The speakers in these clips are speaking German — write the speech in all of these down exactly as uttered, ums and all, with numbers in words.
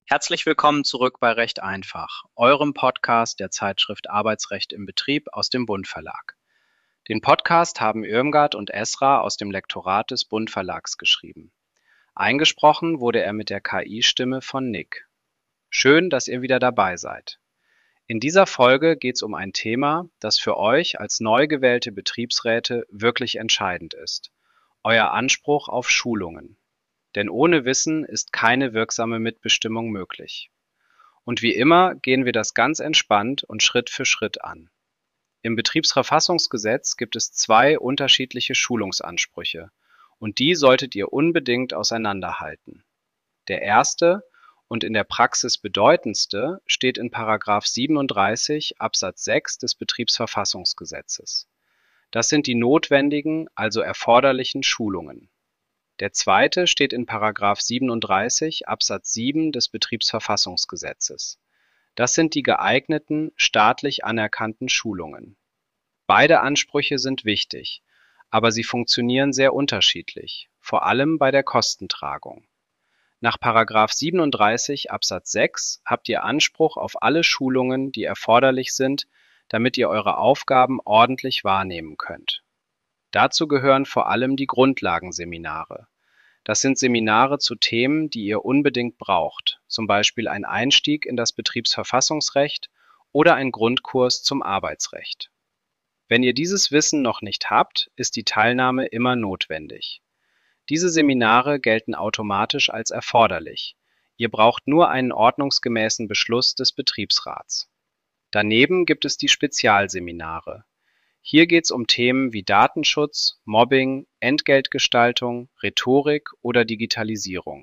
Herzlich willkommen zurück bei Recht einfach, eurem Podcast der Zeitschrift Arbeitsrecht im Betrieb aus dem Bund Verlag. Den Podcast haben Irmgard und Esra aus dem Lektorat des Bund Verlags geschrieben. Eingesprochen wurde er mit der K I-Stimme von Nick. Schön, dass ihr wieder dabei seid. In dieser Folge geht es um ein Thema, das für euch als neu gewählte Betriebsräte wirklich entscheidend ist: euer Anspruch auf Schulungen. Denn ohne Wissen ist keine wirksame Mitbestimmung möglich. Und wie immer gehen wir das ganz entspannt und Schritt für Schritt an. Im Betriebsverfassungsgesetz gibt es zwei unterschiedliche Schulungsansprüche, und die solltet ihr unbedingt auseinanderhalten. Der erste und in der Praxis bedeutendste steht in Paragraph siebenunddreißig Absatz sechs des Betriebsverfassungsgesetzes. Das sind die notwendigen, also erforderlichen Schulungen. Der zweite steht in Paragraph siebenunddreißig Absatz sieben des Betriebsverfassungsgesetzes. Das sind die geeigneten, staatlich anerkannten Schulungen. Beide Ansprüche sind wichtig, aber sie funktionieren sehr unterschiedlich, vor allem bei der Kostentragung. Nach Paragraph siebenunddreißig Absatz sechs habt ihr Anspruch auf alle Schulungen, die erforderlich sind, damit ihr eure Aufgaben ordentlich wahrnehmen könnt. Dazu gehören vor allem die Grundlagenseminare. Das sind Seminare zu Themen, die ihr unbedingt braucht, zum Beispiel ein Einstieg in das Betriebsverfassungsrecht oder ein Grundkurs zum Arbeitsrecht. Wenn ihr dieses Wissen noch nicht habt, ist die Teilnahme immer notwendig. Diese Seminare gelten automatisch als erforderlich. Ihr braucht nur einen ordnungsgemäßen Beschluss des Betriebsrats. Daneben gibt es die Spezialseminare. Hier geht es um Themen wie Datenschutz, Mobbing, Entgeltgestaltung, Rhetorik oder Digitalisierung.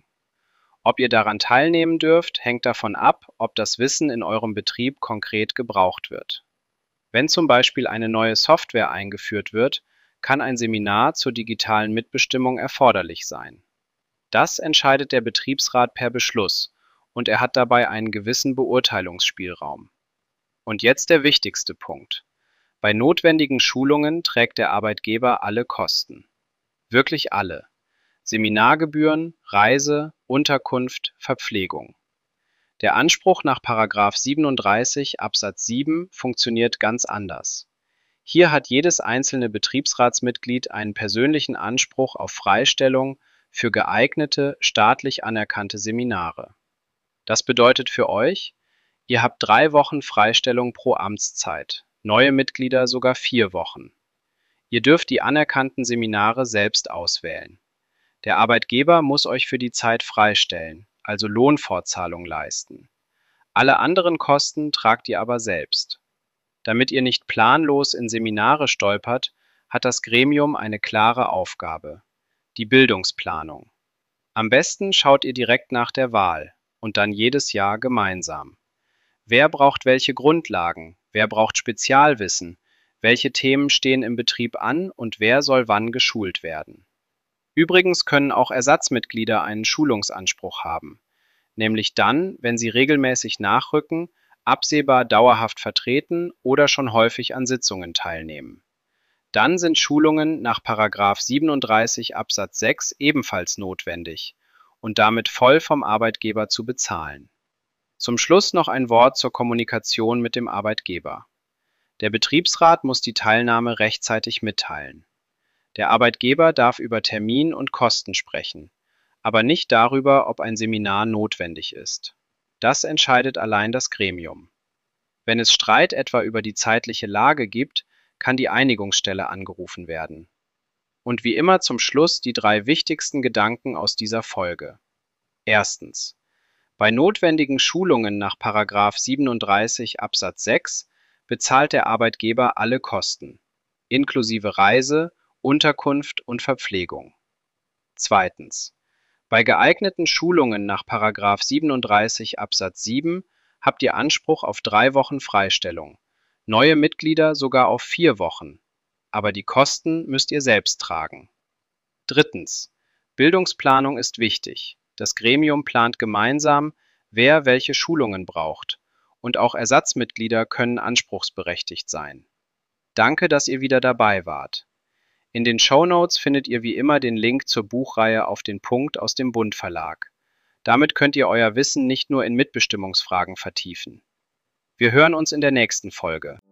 Ob ihr daran teilnehmen dürft, hängt davon ab, ob das Wissen in eurem Betrieb konkret gebraucht wird. Wenn zum Beispiel eine neue Software eingeführt wird, kann ein Seminar zur digitalen Mitbestimmung erforderlich sein. Das entscheidet der Betriebsrat per Beschluss und er hat dabei einen gewissen Beurteilungsspielraum. Und jetzt der wichtigste Punkt. Bei notwendigen Schulungen trägt der Arbeitgeber alle Kosten. Wirklich alle. Seminargebühren, Reise, Unterkunft, Verpflegung. Der Anspruch nach Paragraph siebenunddreißig Absatz sieben funktioniert ganz anders. Hier hat jedes einzelne Betriebsratsmitglied einen persönlichen Anspruch auf Freistellung für geeignete, staatlich anerkannte Seminare. Das bedeutet für euch, ihr habt drei Wochen Freistellung pro Amtszeit. Neue Mitglieder sogar vier Wochen. Ihr dürft die anerkannten Seminare selbst auswählen. Der Arbeitgeber muss euch für die Zeit freistellen, also Lohnfortzahlung leisten. Alle anderen Kosten tragt ihr aber selbst. Damit ihr nicht planlos in Seminare stolpert, hat das Gremium eine klare Aufgabe: die Bildungsplanung. Am besten schaut ihr direkt nach der Wahl und dann jedes Jahr gemeinsam. Wer braucht welche Grundlagen? Wer braucht Spezialwissen? Welche Themen stehen im Betrieb an und wer soll wann geschult werden? Übrigens können auch Ersatzmitglieder einen Schulungsanspruch haben, nämlich dann, wenn sie regelmäßig nachrücken, absehbar dauerhaft vertreten oder schon häufig an Sitzungen teilnehmen. Dann sind Schulungen nach Paragraph siebenunddreißig Absatz sechs ebenfalls notwendig und damit voll vom Arbeitgeber zu bezahlen. Zum Schluss noch ein Wort zur Kommunikation mit dem Arbeitgeber. Der Betriebsrat muss die Teilnahme rechtzeitig mitteilen. Der Arbeitgeber darf über Termin und Kosten sprechen, aber nicht darüber, ob ein Seminar notwendig ist. Das entscheidet allein das Gremium. Wenn es Streit etwa über die zeitliche Lage gibt, kann die Einigungsstelle angerufen werden. Und wie immer zum Schluss die drei wichtigsten Gedanken aus dieser Folge. Erstens. Bei notwendigen Schulungen nach Paragraph siebenunddreißig Absatz sechs bezahlt der Arbeitgeber alle Kosten, inklusive Reise, Unterkunft und Verpflegung. Zweitens. Bei geeigneten Schulungen nach Paragraph siebenunddreißig Absatz sieben habt ihr Anspruch auf drei Wochen Freistellung, neue Mitglieder sogar auf vier Wochen, aber die Kosten müsst ihr selbst tragen. Drittens. Bildungsplanung ist wichtig. Das Gremium plant gemeinsam, wer welche Schulungen braucht, und auch Ersatzmitglieder können anspruchsberechtigt sein. Danke, dass ihr wieder dabei wart. In den Shownotes findet ihr wie immer den Link zur Buchreihe Auf den Punkt aus dem Bund Verlag. Damit könnt ihr euer Wissen nicht nur in Mitbestimmungsfragen vertiefen. Wir hören uns in der nächsten Folge.